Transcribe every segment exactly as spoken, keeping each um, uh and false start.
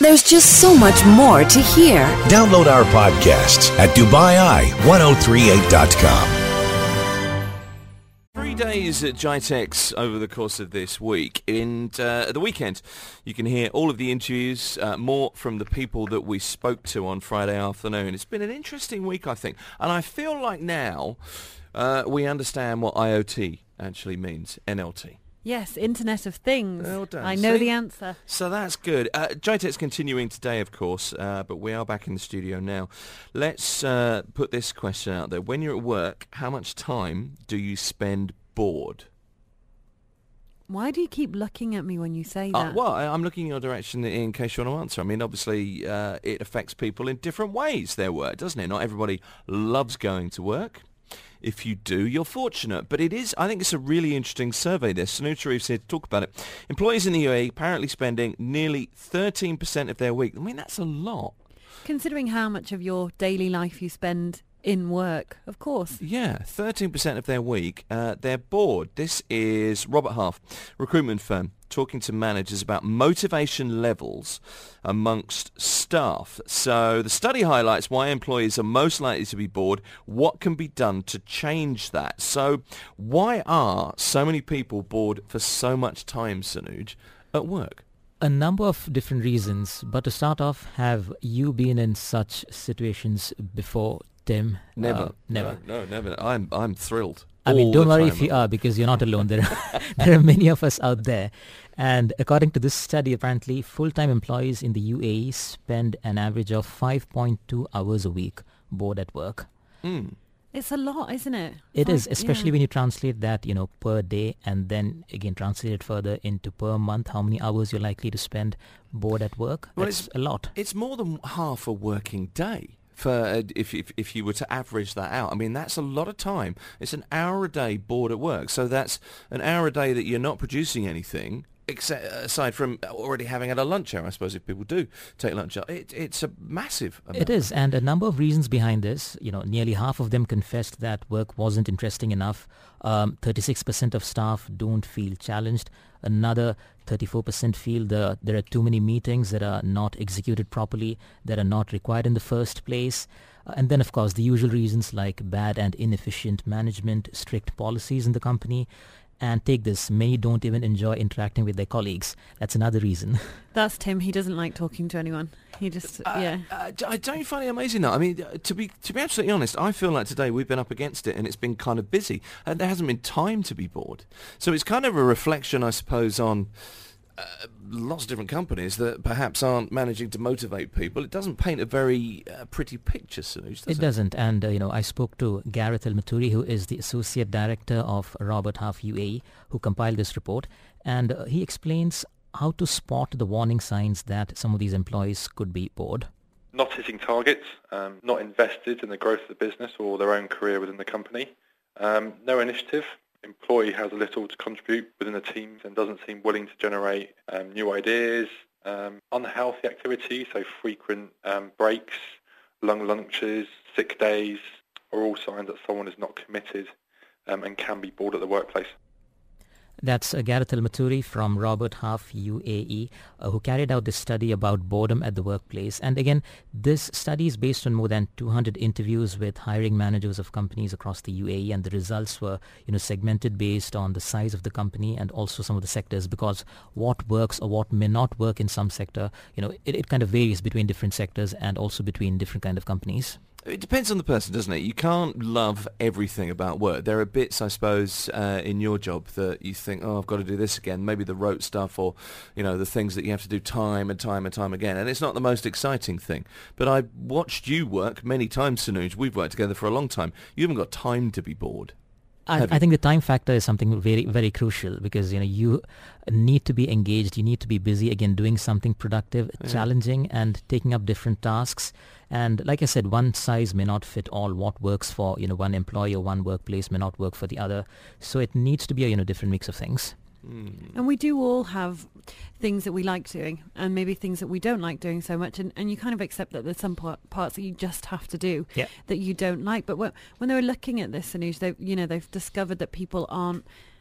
There's just so much more to hear. Download our podcasts at Dubai Eye ten thirty-eight dot com. Three days at GITEX over the course of this week. And uh, at the weekend, you can hear all of the interviews, uh, more from the people that we spoke to on Friday afternoon. It's been an interesting week, I think. And I feel like now uh, we understand what I O T actually means, N L T. Yes, Internet of Things. Well done. I know See? the answer. So that's good. Uh, GITEX continuing today, of course, uh, but we are back in the studio now. Let's uh, put this question out there. When you're at work, how much time do you spend bored? Why do you keep looking at me when you say Uh, that? well, I, I'm looking in your direction in case you want to answer. I mean, obviously, uh, it affects people in different ways, their work, doesn't it? Not everybody loves going to work. If you do, you're fortunate. But it is, I think it's a really interesting survey this. Sanood Sharif's here to talk about it. Employees in the U A E apparently spending nearly thirteen percent of their week. I mean, that's a lot. Considering how much of your daily life you spend in work, of course. Yeah, thirteen percent of their week, uh, they're bored. This is Robert Half, recruitment firm, talking to managers about motivation levels amongst staff. So the study highlights why employees are most likely to be bored, what can be done to change that. So why are so many people bored for so much time, Sanood, at work? A number of different reasons, but to start off, have you been in such situations before, Tim? Never. Uh, never. No, no, never. I'm I'm thrilled. I mean, all don't the worry time. if you are, because you're not alone. There are, there are many of us out there. And according to this study, apparently, full-time employees in the U A E spend an average of five point two hours a week bored at work. Mm. It's a lot, isn't it? It Five- is, especially yeah. when you translate that, you know, per day, and then again translate it further into per month, how many hours you're likely to spend bored at work. Well, That's it's- a lot. It's more than half a working day. For uh, if, if if you were to average that out, I mean that's a lot of time. It's an hour a day bored at work, so that's an hour a day that you're not producing anything, except aside from already having had a lunch hour. I suppose if people do take lunch hour, it, it's a massive amount. It is, and a number of reasons behind this. You know, nearly half of them confessed that work wasn't interesting enough. Um, thirty-six percent of staff don't feel challenged. Another thirty-four percent feel the, there are too many meetings that are not executed properly, that are not required in the first place. Uh, and then, of course, the usual reasons like bad and inefficient management, strict policies in the company. And take this, many don't even enjoy interacting with their colleagues. That's another reason. That's Tim. He doesn't like talking to anyone. He just, Uh, yeah. uh, d- I don't find it amazing though. I mean, uh, to be to be absolutely honest, I feel like today we've been up against it and it's been kind of busy, and there hasn't been time to be bored. So it's kind of a reflection, I suppose, on uh, lots of different companies that perhaps aren't managing to motivate people. It doesn't paint a very uh, pretty picture, Sanood, does it? It doesn't. And, uh, you know, I spoke to Gareth El-Maturi, who is the Associate Director of Robert Half U A E, who compiled this report. And uh, he explains how to spot the warning signs that some of these employees could be bored. Not hitting targets, um, not invested in the growth of the business or their own career within the company, um, no initiative. Employee has little to contribute within the team and doesn't seem willing to generate um, new ideas, um, unhealthy activities, so frequent um, breaks, long lunches, sick days, are all signs that someone is not committed um, and can be bored at the workplace. That's uh, Gareth El-Maturi from Robert Half U A E, uh, who carried out this study about boredom at the workplace. And again, this study is based on more than two hundred interviews with hiring managers of companies across the U A E, and the results were, you know, segmented based on the size of the company and also some of the sectors, because what works or what may not work in some sector, you know, it, it kind of varies between different sectors and also between different kind of companies. It depends on the person, doesn't it? You can't love everything about work. There are bits, I suppose, uh, in your job that you think, oh, I've got to do this again. Maybe the rote stuff, or, you know, the things that you have to do time and time and time again. And it's not the most exciting thing. But I watched you work many times, Sanood. We've worked together for a long time. You haven't got time to be bored. I, I think the time factor is something very, very crucial, because, you know, you need to be engaged. You need to be busy, again, doing something productive, Yeah. challenging, and taking up different tasks. And like I said, one size may not fit all. What works for, you know, one employee or one workplace may not work for the other. So it needs to be a, you know, different mix of things. And we do all have things that we like doing and maybe things that we don't like doing so much. And, and you kind of accept that there's some par- parts that you just have to do Yeah. that you don't like. But when, when they were looking at this, Sanood, they you know, they've discovered that people aren't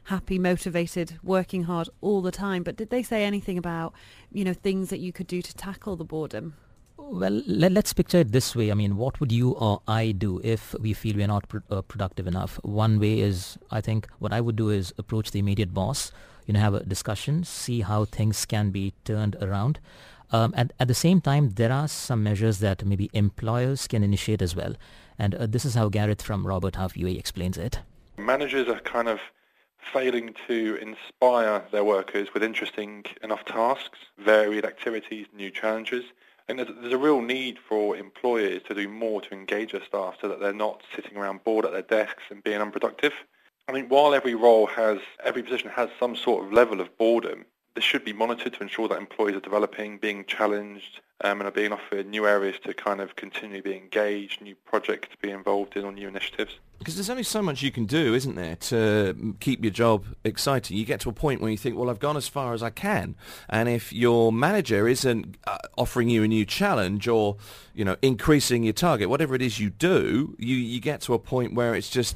happy, motivated, working hard all the time. But did they say anything about, you know, things that you could do to tackle the boredom? Well, let, let's picture it this way. I mean, what would you or I do if we feel we're not pr- uh, productive enough? One way is, I think, what I would do is approach the immediate boss, you know, have a discussion, see how things can be turned around. Um, and at the same time, there are some measures that maybe employers can initiate as well. And uh, this is how Gareth from Robert Half U A E explains it. Managers are kind of failing to inspire their workers with interesting enough tasks, varied activities, new challenges. And there's, there's a real need for employers to do more to engage their staff so that they're not sitting around bored at their desks and being unproductive. I mean, while every role has, every position has some sort of level of boredom, this should be monitored to ensure that employees are developing, being challenged, um, and are being offered new areas to kind of continually be engaged, new projects to be involved in, or new initiatives. Because there's only so much you can do, isn't there, to keep your job exciting. You get to a point where you think, well, I've gone as far as I can. And if your manager isn't uh, offering you a new challenge or, you know, increasing your target, whatever it is you do, you, you get to a point where it's just,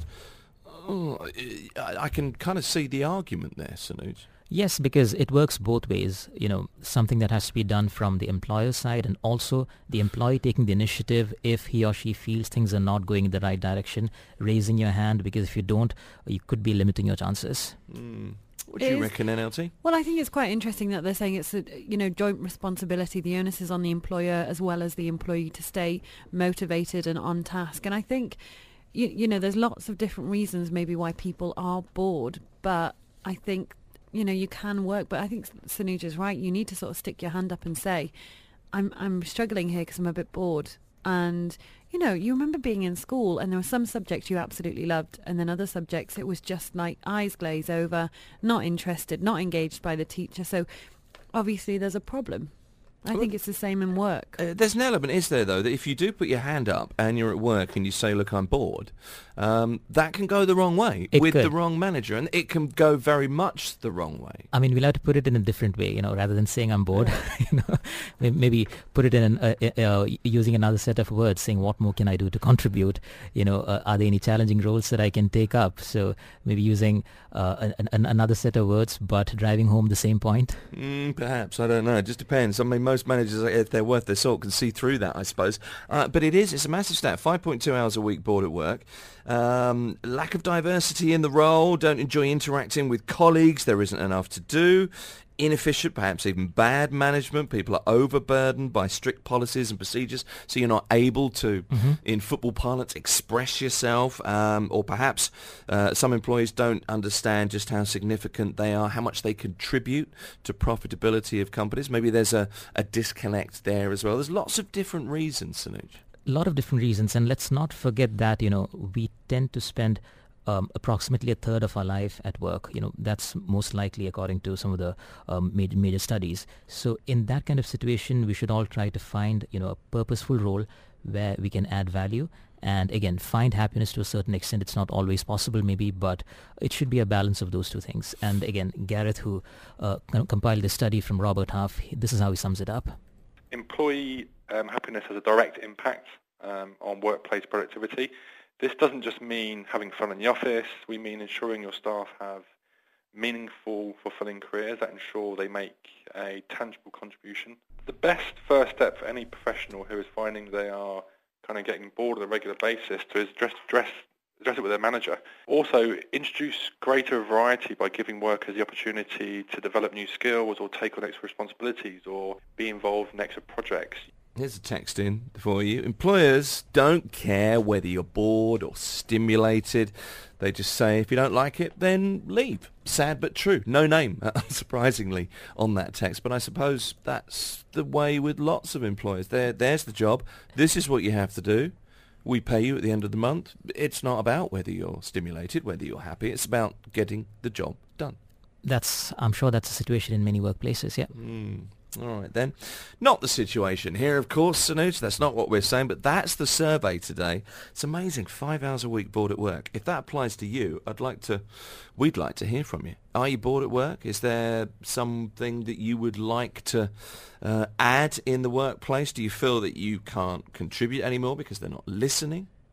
oh, I, I can kind of see the argument there, Sanuj. Yes, because it works both ways, you know, something that has to be done from the employer's side and also the employee taking the initiative if he or she feels things are not going in the right direction, raising your hand, because if you don't, you could be limiting your chances. Mm. What do you Is- reckon, N L T? Well, I think it's quite interesting that they're saying it's a, you know, joint responsibility. The onus is on the employer as well as the employee to stay motivated and on task. And I think, you, you know, there's lots of different reasons maybe why people are bored, but I think, you know, you can work. But I think Sanuj is right. You need to sort of stick your hand up and say, I'm I'm struggling here because I'm a bit bored. And, you know, you remember being in school and there were some subjects you absolutely loved and then other subjects it was just like eyes glaze over, not interested, not engaged by the teacher. So obviously there's a problem. I think it's the same in work. Uh, there's an element, is there, though, that if you do put your hand up and you're at work and you say, look, I'm bored, um, that can go the wrong way It with could. the wrong manager, and it can go very much the wrong way. I mean, we'll have to put it in a different way, you know, rather than saying I'm bored, you know, may- maybe put it in an, uh, uh, uh, using another set of words, saying what more can I do to contribute, you know, uh, are there any challenging roles that I can take up? So maybe using uh, an, an, another set of words, but driving home the same point. Mm, perhaps, I don't know. It just depends. I mean, most managers, if they're worth their salt, can see through that, I suppose. Uh, but it is, it's a massive stat. five point two hours a week bored at work. Um, lack of diversity in the role. Don't enjoy interacting with colleagues. There isn't enough to do. Inefficient, perhaps even bad management. People are overburdened by strict policies and procedures, so you're not able to, Mm-hmm. in football parlance, express yourself. Um, or perhaps uh, some employees don't understand just how significant they are, how much they contribute to profitability of companies. Maybe there's a, a disconnect there as well. There's lots of different reasons, Sanuj. A lot of different reasons, and let's not forget that, you know, we tend to spend um, approximately a third of our life at work. You know, that's most likely according to some of the um, major, major studies. So in that kind of situation, we should all try to find, you know, a purposeful role where we can add value and, again, find happiness to a certain extent. It's not always possible maybe, but it should be a balance of those two things. And again, Gareth, who uh, com- compiled this study from Robert Half, this is how he sums it up. Employee um, happiness has a direct impact um, on workplace productivity. This doesn't just mean having fun in the office. We mean ensuring your staff have meaningful, fulfilling careers that ensure they make a tangible contribution. The best first step for any professional who is finding they are kind of getting bored on a regular basis to is address, address, address it with their manager. Also, introduce greater variety by giving workers the opportunity to develop new skills or take on extra responsibilities or be involved in extra projects. Here's a text in for you. Employers don't care whether you're bored or stimulated. They just say, if you don't like it, then leave. Sad but true. No name, unsurprisingly, on that text. But I suppose that's the way with lots of employers. There, there's the job. This is what you have to do. We pay you at the end of the month. It's not about whether you're stimulated, whether you're happy. It's about getting the job done. That's, I'm sure that's a situation in many workplaces, yeah. Mm. All right, then. Not the situation here, of course, Sanuj. That's not what we're saying, but that's the survey today. It's amazing. Five hours a week bored at work. If that applies to you, I'd like to, we'd like to hear from you. Are you bored at work? Is there something that you would like to uh, add in the workplace? Do you feel that you can't contribute anymore because they're not listening?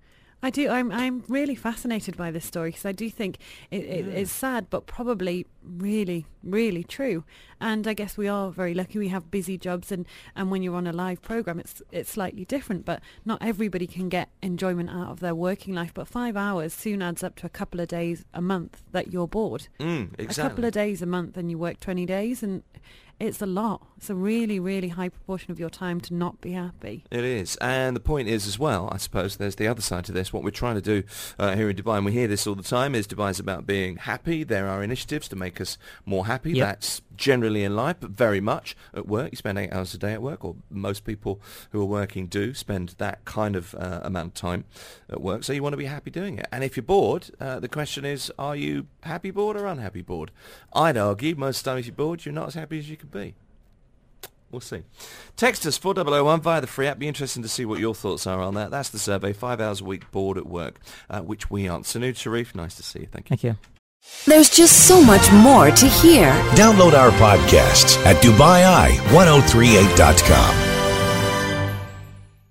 I do. I'm I'm really fascinated by this story because I do think it, it, Yeah. it's sad, but probably really, really true. And I guess we are very lucky. We have busy jobs, and, and when you're on a live program, it's it's slightly different. But not everybody can get enjoyment out of their working life. But five hours soon adds up to a couple of days a month that you're bored. Mm, A exactly. couple of days a month, and you work twenty days, and it's a lot. It's a really, really high proportion of your time to not be happy. It is. And the point is as well, I suppose, there's the other side to this. What we're trying to do uh, here in Dubai, and we hear this all the time, is Dubai is about being happy. There are initiatives to make us more happy. Yep. That's generally in life, but very much at work. You spend eight hours a day at work, or most people who are working do spend that kind of uh, amount of time at work. So you want to be happy doing it. And if you're bored, uh, the question is, are you happy bored or unhappy bored? I'd argue most of the time if you're bored, you're not as happy as you can be. We'll see. Text us four oh oh one via the free app. Be interesting to see what your thoughts are on that. That's the survey. Five hours a week bored at work, uh, which we aren't. Sanud Sharif, nice to see you. Thank you. Thank you. There's just so much more to hear. Download our podcasts at Dubai Eye ten thirty-eight dot com.